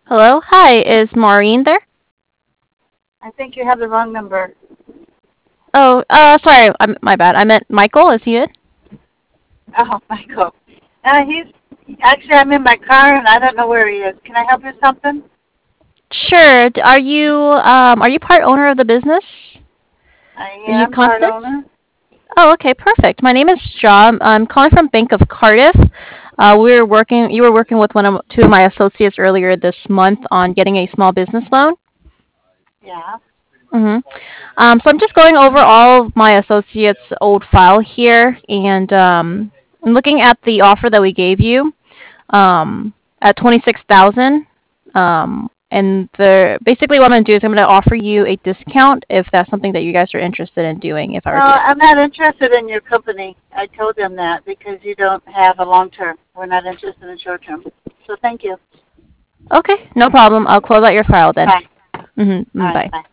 Hello? Hi, is Maureen there? I think you have the wrong number. Oh, sorry, my bad. I meant Michael. Is he it? Oh, Michael. He's actually I'm in my car and I don't know where he is. Can I help you with something? Sure. Are you part owner of the business? I Are you am part Constance? owner. Oh, okay, perfect. My name is John. I'm calling from Bank of Cardiff. You were working with two of my associates earlier this month on getting a small business loan. Yeah. Mm-hmm. So I'm just going over all of my associates' old file here, and I'm looking at the offer that we gave you. At 26,000. And basically what I'm gonna do is I'm gonna offer you a discount if that's something that you guys are interested in doing. If I No, were to get. I'm not interested in your company. I told them that because you don't have a long term. We're not interested in short term. So thank you. Okay, no problem. I'll close out your file then. Bye. All Mm-hmm. right. Bye. Bye.